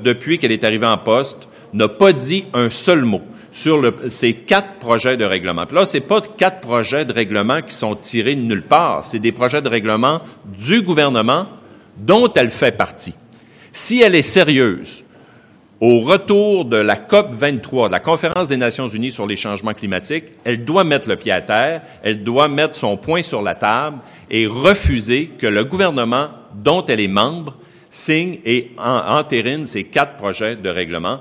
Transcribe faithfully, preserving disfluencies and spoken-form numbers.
depuis qu'elle est arrivée en poste, n'a pas dit un seul mot sur le, ces quatre projets de règlement. Puis là, c'est pas quatre projets de règlement qui sont tirés de nulle part. C'est des projets de règlement du gouvernement dont elle fait partie. Si elle est sérieuse au retour de la COP vingt-trois, de la Conférence des Nations unies sur les changements climatiques, elle doit mettre le pied à terre, elle doit mettre son poing sur la table et refuser que le gouvernement dont elle est membre signe et entérine ces quatre projets de règlement.